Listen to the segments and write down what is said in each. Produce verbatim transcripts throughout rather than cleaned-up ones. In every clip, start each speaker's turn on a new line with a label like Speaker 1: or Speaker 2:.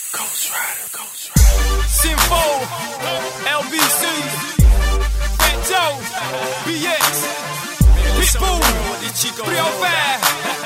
Speaker 1: Ghost Rider, Ghost Rider. Sinfo, L B C, Fat Joe, B X, Pitbull, three oh five.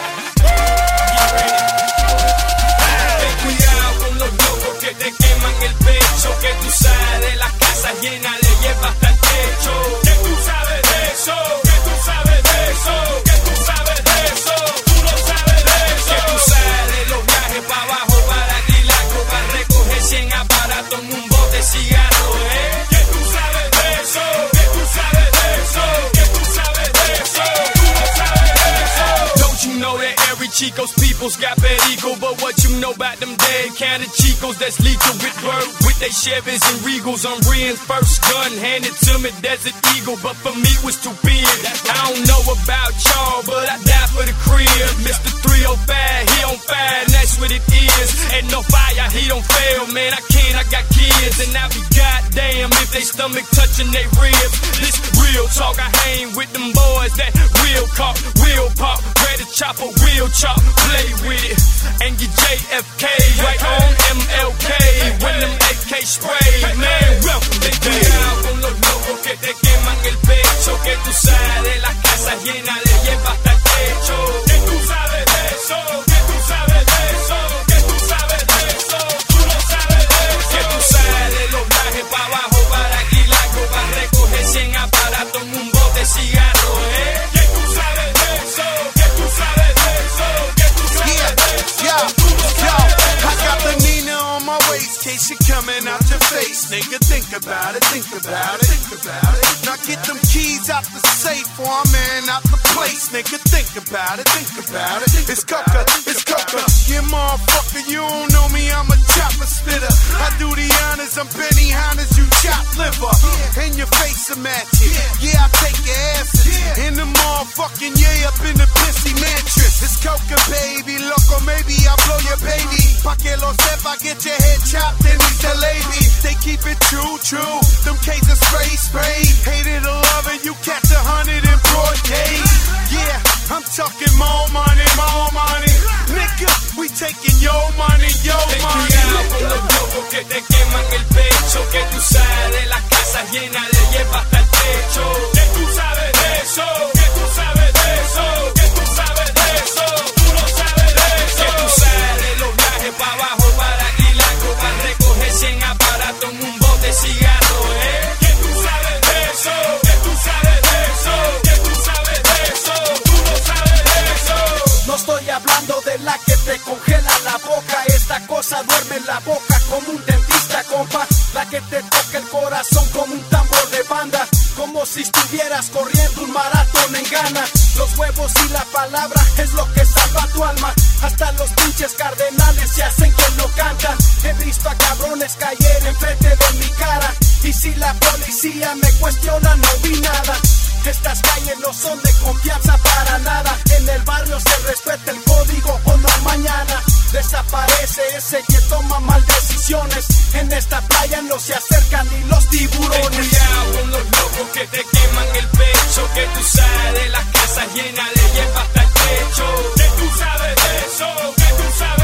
Speaker 1: Ten cuidado con los locos que te queman el pecho, que tú sales de la casa llena, le llevas hasta el techo. Que tú sabes de eso, que tú sabes de eso, que tú sabes de eso, tú no sabes de eso. Que tú sales los viajes para abajo, para Quilaco, para recoger cien aparatos en un bote de cigarros, ¿eh? Que tú sabes de eso, que tú sabes de eso, que tú sabes de eso, tú no sabes de eso. Don't you know that every Chico's people's got perico, but what you know about them dead counted Chicos that's lethal with word, with they Chevys and Regals on Ren's first gun handed to me, Desert Eagle, but for me was too big. I don't know about y'all, but I die for the crib. Mister three oh five, he on fire, and that's what it is. And no fire, he don't fail, man, I can't, I got kids, and I be goddamn if they stomach touching they ribs. This real talk, I hang with them boys that will cop, will pop, ready to chop a wheel chop, play with it. And your J F K, right on M L K, when them A K spray, man, welcome to day. Cuidado con los locos que te queman el pecho, que tú sales de la casa llena, le llevas hasta el techo. Que tú sabes de eso, que tú sabes de eso, que tú sabes de eso, tú no sabes de eso. Que tú sales los viajes para abajo, para Quilaco, para recoger cien aparatos en un bote de cigarros, ¿eh? Que tú sabes de eso, que tú sabes de eso, que tú sabes de eso, tú no sabes de eso.
Speaker 2: I got the Nina on my waist, case you coming out your face. Nigga, think about it, think about it, think about it. Now get them keys out the safe or I'm in out the place. Nigga, think about it, think about it. It's Coca, it's Coca. Yeah, motherfucker, you don't know me, I'm a chopper spitter. I do the honors, I'm Benny Hannes, you chop liver. And your face a match it. Yeah, I take your asses. In the motherfucking yeah, up in the pissy mattress. It's Coca, baby, loco, maybe I'll blow your baby. Pa' que lo sepa, get your head chopped and eat the lady. They keep it true, true. Them cases spray, spray. Hate it or love it, you catch a hundred in broad day. Yeah, I'm talking more money, more money. Nigga, we taking your money, your
Speaker 1: Ten
Speaker 2: money.
Speaker 1: cuidado con los locos que te queman el pecho, que tú sales de la casa llena, le llevas hasta el techo. Que tú sabes de eso, que tú sabes de eso, que tú sabes de eso, tú no sabes de eso. Que tú sales los viajes para abajo, para Quilaco, para recoger cien aparatos en un bote de cigarros, ¿eh? Que tú sabes de eso, que tú sabes de eso, que tú sabes de eso, tú no sabes de eso.
Speaker 3: No estoy hablando de la que te congela la boca. Esta cosa duerme en la boca como un dentista, compa. La que te toca el corazón como un tambor de banda, como si estuvieras corriendo un maratón en Ghana. Los huevos y la palabra es lo que salva tu alma. Hasta los pinches cardenales se hacen que no cantan. He visto a cabrones caer enfrente de mi cara, y si la policía me cuestiona no vi nada. Estas calles no son de confianza para nada. En el barrio se respeta el código o no mañana. Desaparece ese que toma mal decisiones. En esta playa no se acercan ni los tiburones.
Speaker 1: Ten cuidado con los locos que te queman el pecho, que tú sales de la casa llena, le llevas hasta el techo. Que tú sabes de eso, que tú sabes